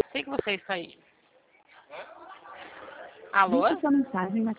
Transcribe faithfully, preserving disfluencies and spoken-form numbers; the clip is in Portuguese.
Sei que você está aí. Alô? Deixe sua mensagem na